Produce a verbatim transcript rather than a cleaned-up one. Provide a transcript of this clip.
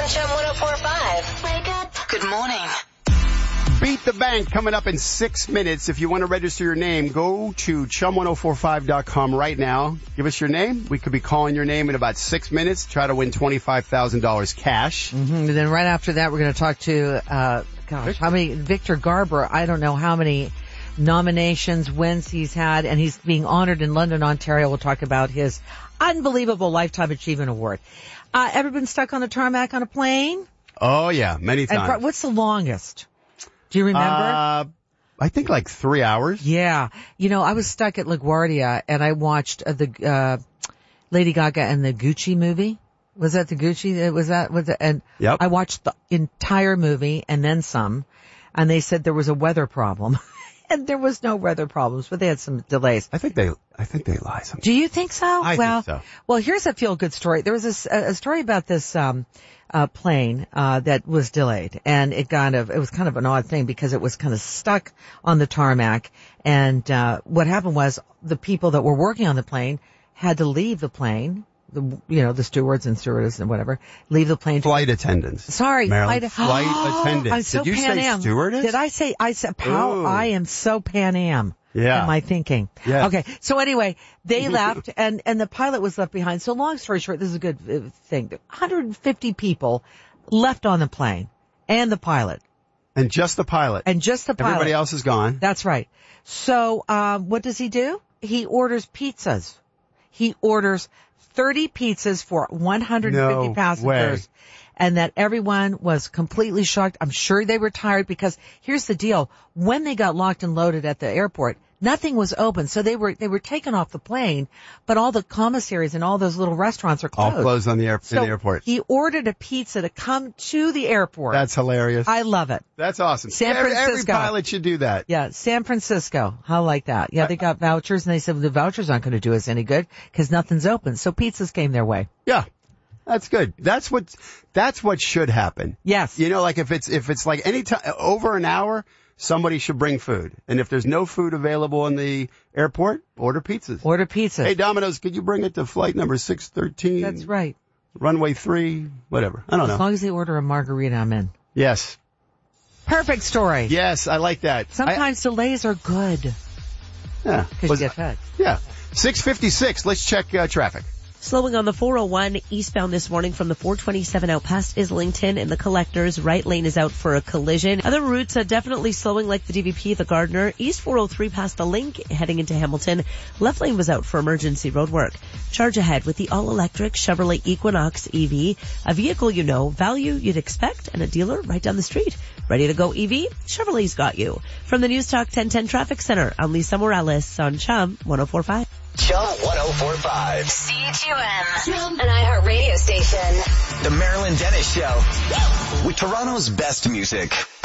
on Chum one oh four point five. Wake up. Good morning. Beat the Bank coming up in six minutes. If you want to register your name, go to chum ten forty-five dot com right now. Give us your name. We could be calling your name in about six minutes. Try to win twenty-five thousand dollars cash. Mm-hmm. And then right after that, we're going to talk to, uh, gosh, how many, Victor Garber. I don't know how many nominations, wins he's had, and he's being honored in London, Ontario. We'll talk about his unbelievable Lifetime Achievement Award. Uh, ever been stuck on a tarmac on a plane? Oh, yeah, many times. And pro- what's the longest? Do you remember? Uh, I think like three hours. Yeah. You know, I was stuck at LaGuardia and I watched uh, the, uh, Lady Gaga and the Gucci movie. Was that the Gucci? Was that, was it? And yep. I watched the entire movie and then some, and they said there was a weather problem. And there was no weather problems, but they had some delays. I think they, I think they lie sometimes. Do you think so? I well, think so. Well, here's a feel-good story. There was this, a, a story about this, um, uh, plane, uh, that was delayed. And it kind of, it was kind of an odd thing because it was kind of stuck on the tarmac. And, uh, what happened was the people that were working on the plane had to leave the plane. The, you know, the stewards and stewardess and whatever, leave the plane. Flight attendants. Sorry, Maryland, flight, flight oh, attendants. I'm so Did you Pan say Am. stewardess? Did I say, I said, how, Ooh. I am so Pan Am. Yeah. Am I thinking? Yeah. Okay. So anyway, they left and, and the pilot was left behind. So long story short, this is a good uh, thing. one hundred fifty people left on the plane and the pilot. And just the pilot. And just the pilot. Everybody else is gone. That's right. So, um, what does he do? He orders pizzas. He orders thirty pizzas for one hundred fifty No passengers. way. And that everyone was completely shocked. I'm sure they were tired because here's the deal. When they got locked and loaded at the airport, nothing was open. So they were, they were taken off the plane, but all the commissaries and all those little restaurants are closed. All closed on the, air, so in the airport. He ordered a pizza to come to the airport. That's hilarious. I love it. That's awesome. San every, Francisco. every pilot should do that. Yeah, San Francisco. How like that? Yeah, they got vouchers and they said well, the vouchers aren't going to do us any good because nothing's open. So pizzas came their way. Yeah. That's good. That's what, that's what should happen. Yes. You know, like if it's, if it's like any time, over an hour, somebody should bring food. And if there's no food available in the airport, order pizzas. Order pizzas. Hey, Domino's, could you bring it to flight number six thirteen? That's right. Runway three, whatever. I don't know. As long as they order a margarita, I'm in. Yes. Perfect story. Yes, I like that. Sometimes I, delays are good. Yeah. Because you get fed. Yeah. six fifty-six. Let's check uh, traffic. Slowing on the four oh one eastbound this morning from the four twenty-seven out past Islington and the Collectors. Right lane is out for a collision. Other routes are definitely slowing like the D V P, the Gardner. East four oh three past the Link heading into Hamilton. Left lane was out for emergency road work. Charge ahead with the all-electric Chevrolet Equinox E V. A vehicle you know, value you'd expect, and a dealer right down the street. Ready to go E V? Chevrolet's got you. From the News Talk ten ten Traffic Center, I'm Lisa Morales on Chum one oh four point five. Chum one oh four point five. C H U M. An iHeart radio station. The Marilyn Dennis Show. With Toronto's best music.